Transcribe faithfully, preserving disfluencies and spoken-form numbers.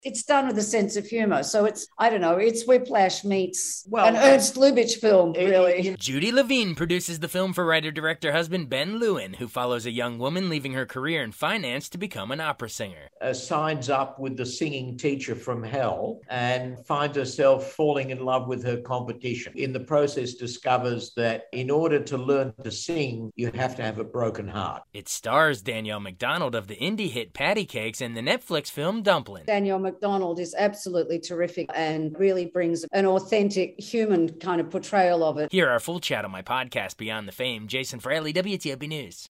it's done with a sense of humour. So it's, I don't know, it's Whiplash meets Well, an Ernst Lubitsch film, it- really. it- Judy Levine produces the film for writer-director husband Ben Lewin, who follows a young woman leaving her career in finance to become an opera singer. uh, signs up with the singing teacher from hell and finds herself falling in love with her competition. In the process, discovers that in order to learn to sing, you have to have a broken heart. It stars Danielle MacDonald of the indie hit Patty Cakes and the Netflix film Dumpling. Danielle MacDonald is absolutely terrific and really brings an authentic human kind of portrayal of it. Hear our full chat on my podcast, Beyond the Fame. Jason Fraley, W T O P News.